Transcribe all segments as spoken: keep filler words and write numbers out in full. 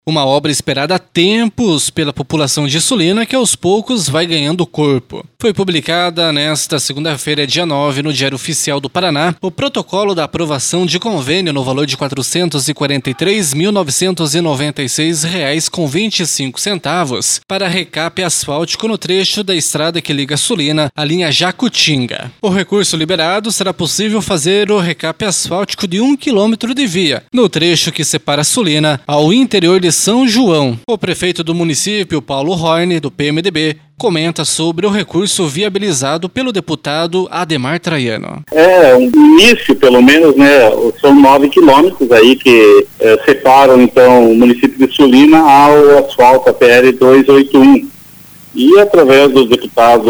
Uma obra esperada há tempos pela população de Sulina que aos poucos vai ganhando corpo. Foi publicada nesta segunda-feira, dia nove, no Diário Oficial do Paraná, o protocolo da aprovação de convênio no valor de quatrocentos e quarenta e três mil novecentos e noventa e seis reais com vinte e cinco centavos para recape asfáltico no trecho da estrada que liga Sulina à linha Jacutinga. O recurso liberado será possível fazer o recape asfáltico de um quilômetro de via, no trecho que separa Sulina ao interior de São João. O prefeito do município, Paulo Horne, do P M D B, comenta sobre o recurso viabilizado pelo deputado Ademar Traiano. É, um início, pelo menos, né, são nove quilômetros aí que é, separam, então, o município de Sulina ao asfalto, a P L duzentos e oitenta e um. E, através do deputado,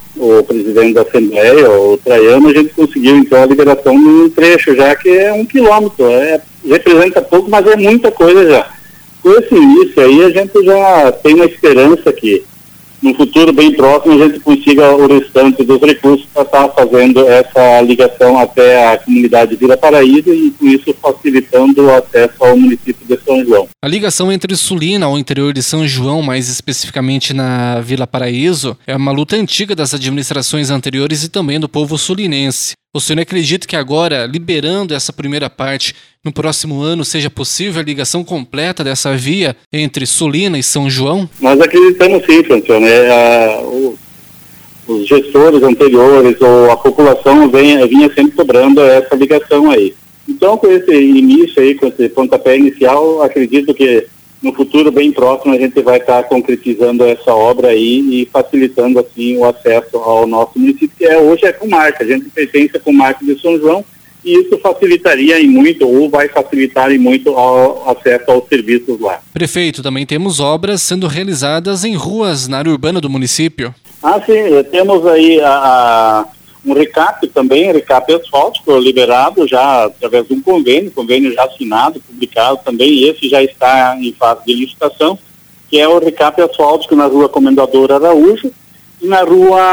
o presidente da Assembleia, o Traiano, a gente conseguiu, então, a liberação de um trecho, já que é um quilômetro. É, representa pouco, mas é muita coisa já. Com esse início aí, a gente já tem uma esperança que no futuro bem próximo a gente consiga o restante dos recursos para estar fazendo essa ligação até a comunidade de Vila Paraíso e com isso facilitando o acesso ao município de São João. A ligação entre Sulina ao interior de São João, mais especificamente na Vila Paraíso, é uma luta antiga das administrações anteriores e também do povo sulinense. O senhor acredita que agora, liberando essa primeira parte, no próximo ano seja possível a ligação completa dessa via entre Sulina e São João? Nós acreditamos sim, Francione. É, o, os gestores anteriores ou a população vem, vinha sempre cobrando essa ligação aí. Então, com esse início aí, com esse pontapé inicial, acredito que no futuro bem próximo a gente vai estar concretizando essa obra aí e facilitando assim o acesso ao nosso município, que é, hoje é comarca, a gente pertence à comarca de São João e isso facilitaria em muito, ou vai facilitar em muito o acesso aos serviços lá. Prefeito, também temos obras sendo realizadas em ruas na área urbana do município. Ah, sim, temos aí a, a, um recap também, recap asfáltico liberado já através de um convênio, convênio já assinado, publicado também, e esse já está em fase de licitação, que é o recap asfáltico na rua Comendador Araújo e na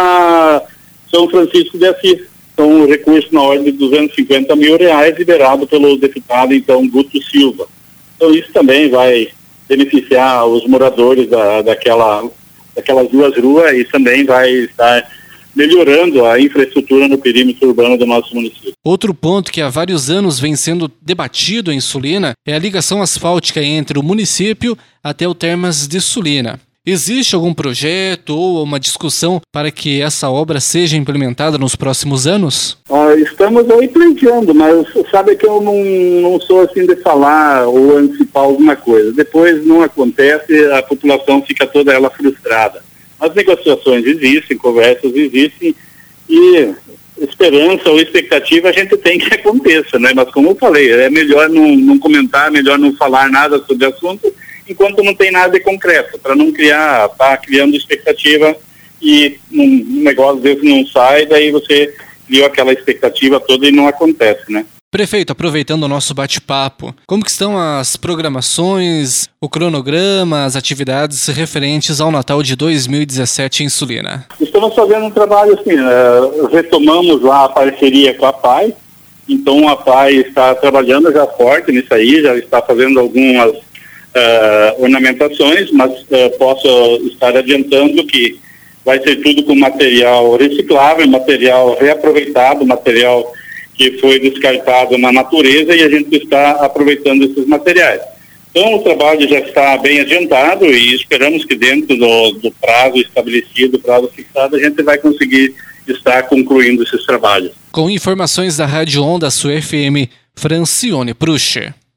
rua São Francisco de Assis. Então, um recurso na ordem de duzentos e cinquenta mil reais liberado pelo deputado, então, Guto Silva. Então, isso também vai beneficiar os moradores da, daquela, daquelas duas ruas e também vai estar melhorando a infraestrutura no perímetro urbano do nosso município. Outro ponto que há vários anos vem sendo debatido em Sulina é a ligação asfáltica entre o município até o Termas de Sulina. Existe algum projeto ou uma discussão para que essa obra seja implementada nos próximos anos? Ah, estamos aí pleiteando, mas sabe que eu não, não sou assim de falar ou antecipar alguma coisa. Depois não acontece, a população fica toda ela frustrada. As negociações existem, conversas existem e esperança ou expectativa a gente tem que aconteça, né? Mas como eu falei, é melhor não, não comentar, melhor não falar nada sobre o assunto enquanto não tem nada de concreto, para não criar, tá criando expectativa e um negócio desse não sai, daí você criou aquela expectativa toda e não acontece, né? Prefeito, aproveitando o nosso bate-papo, como que estão as programações, o cronograma, as atividades referentes ao Natal de dois mil e dezessete em Sulina? Estamos fazendo um trabalho assim, uh, retomamos lá a parceria com a P A I, então a P A I está trabalhando já forte nisso aí, já está fazendo algumas uh, ornamentações, mas uh, posso estar adiantando que vai ser tudo com material reciclável, material reaproveitado, material que foi descartado na natureza e a gente está aproveitando esses materiais. Então o trabalho já está bem adiantado e esperamos que dentro do, do prazo estabelecido, prazo fixado, a gente vai conseguir estar concluindo esses trabalhos. Com informações da Rádio Onda Sul F M, Francione Pruche.